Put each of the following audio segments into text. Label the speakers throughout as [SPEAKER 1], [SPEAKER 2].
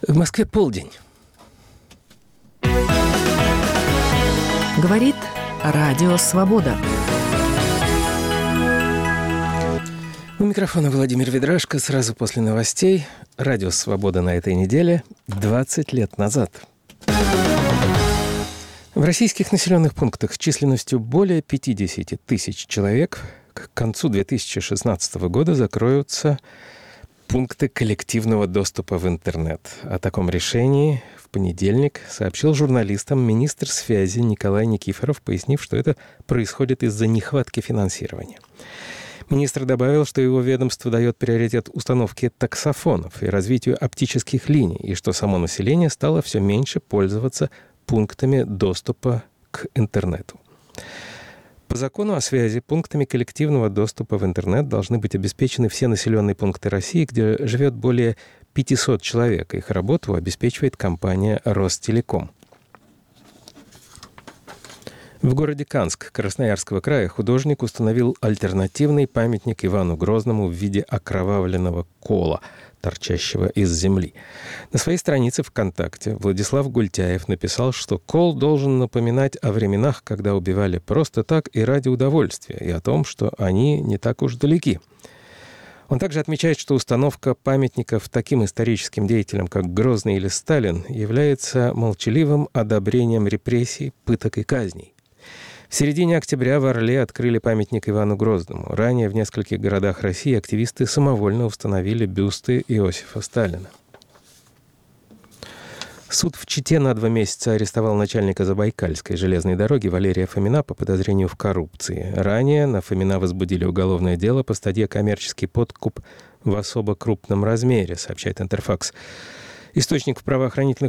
[SPEAKER 1] В Москве полдень.
[SPEAKER 2] Говорит Радио Свобода.
[SPEAKER 1] У микрофона Владимир Ведрашко. Сразу после новостей. Радио Свобода на этой неделе 20 лет назад. В российских населенных пунктах численностью более 50 тысяч человек к концу 2016 года закроются пункты коллективного доступа в интернет. О таком решении в понедельник сообщил журналистам министр связи Николай Никифоров, пояснив, что это происходит из-за нехватки финансирования. Министр добавил, что его ведомство дает приоритет установке таксофонов и развитию оптических линий, и что само население стало все меньше пользоваться пунктами доступа к интернету. По закону о связи пунктами коллективного доступа в интернет должны быть обеспечены все населенные пункты России, где живет более 500 человек. Их работу обеспечивает компания «Ростелеком». В городе Канск Красноярского края художник установил альтернативный памятник Ивану Грозному в виде окровавленного кола, торчащего из земли. На своей странице ВКонтакте Владислав Гультяев написал, что кол должен напоминать о временах, когда убивали просто так и ради удовольствия, и о том, что они не так уж далеки. Он также отмечает, что установка памятников таким историческим деятелям, как Грозный или Сталин, является молчаливым одобрением репрессий, пыток и казней. В середине октября в Орле открыли памятник Ивану Грозному. Ранее в нескольких городах России активисты самовольно установили бюсты Иосифа Сталина. Суд в Чите на 2 месяца арестовал начальника Забайкальской железной дороги Валерия Фомина по подозрению в коррупции. Ранее на Фомина возбудили уголовное дело по статье «Коммерческий подкуп в особо крупном размере», сообщает Интерфакс. Источник в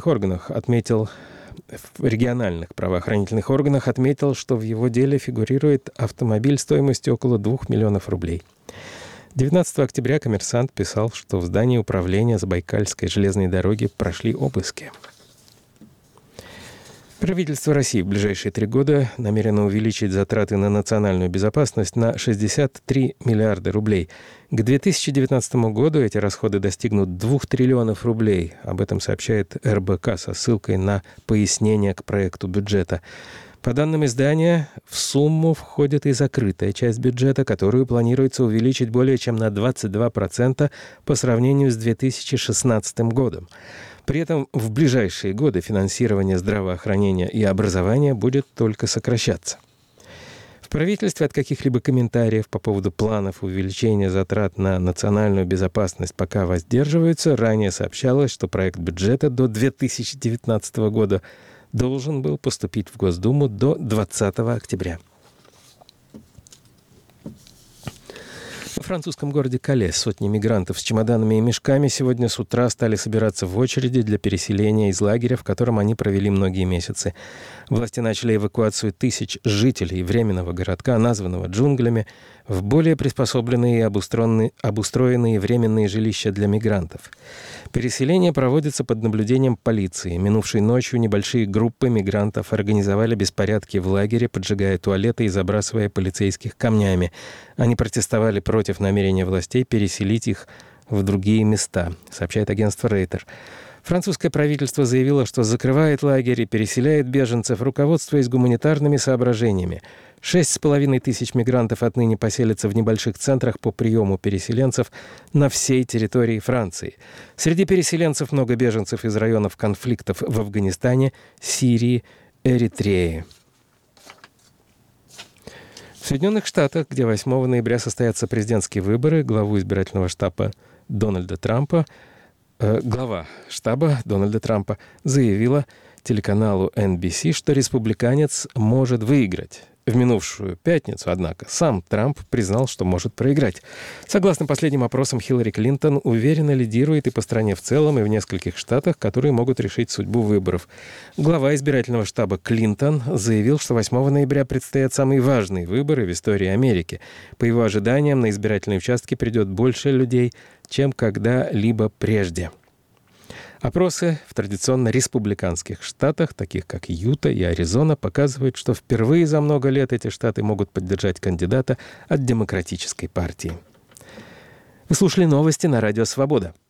[SPEAKER 1] региональных правоохранительных органах отметил, что в его деле фигурирует автомобиль стоимостью около 2 миллионов рублей. 19 октября «Коммерсант» писал, что в здании управления Забайкальской железной дороги прошли обыски. Правительство России в ближайшие 3 года намерено увеличить затраты на национальную безопасность на 63 миллиарда рублей. К 2019 году эти расходы достигнут 2 триллионов рублей. Об этом сообщает РБК со ссылкой на пояснение к проекту бюджета. По данным издания, в сумму входит и закрытая часть бюджета, которую планируется увеличить более чем на 22% по сравнению с 2016 годом. При этом в ближайшие годы финансирование здравоохранения и образования будет только сокращаться. В правительстве от каких-либо комментариев по поводу планов увеличения затрат на национальную безопасность пока воздерживаются. Ранее сообщалось, что проект бюджета до 2019 года должен был поступить в Госдуму до 20 октября. В французском городе Кале сотни мигрантов с чемоданами и мешками сегодня с утра стали собираться в очереди для переселения из лагеря, в котором они провели многие месяцы. Власти начали эвакуацию тысяч жителей временного городка, названного джунглями, в более приспособленные и обустроенные временные жилища для мигрантов. Переселение проводится под наблюдением полиции. Минувшей ночью небольшие группы мигрантов организовали беспорядки в лагере, поджигая туалеты и забрасывая полицейских камнями. Они протестовали против намерения властей переселить их в другие места, сообщает агентство Рейтер. Французское правительство заявило, что закрывает лагерь и переселяет беженцев, руководствуясь гуманитарными соображениями. 6,5 тысяч мигрантов отныне поселятся в небольших центрах по приему переселенцев на всей территории Франции. Среди переселенцев много беженцев из районов конфликтов в Афганистане, Сирии, Эритрее. В Соединенных Штатах, где 8 ноября состоятся президентские выборы, глава штаба Дональда Трампа заявила телеканалу NBC, что республиканец может выиграть. В минувшую пятницу, однако, сам Трамп признал, что может проиграть. Согласно последним опросам, Хиллари Клинтон уверенно лидирует и по стране в целом, и в нескольких штатах, которые могут решить судьбу выборов. Глава избирательного штаба Клинтон заявил, что 8 ноября предстоят самые важные выборы в истории Америки. По его ожиданиям, на избирательные участки придет больше людей, чем когда-либо прежде. Опросы в традиционно республиканских штатах, таких как Юта и Аризона, показывают, что впервые за много лет эти штаты могут поддержать кандидата от Демократической партии. Вы слушали новости на Радио Свобода.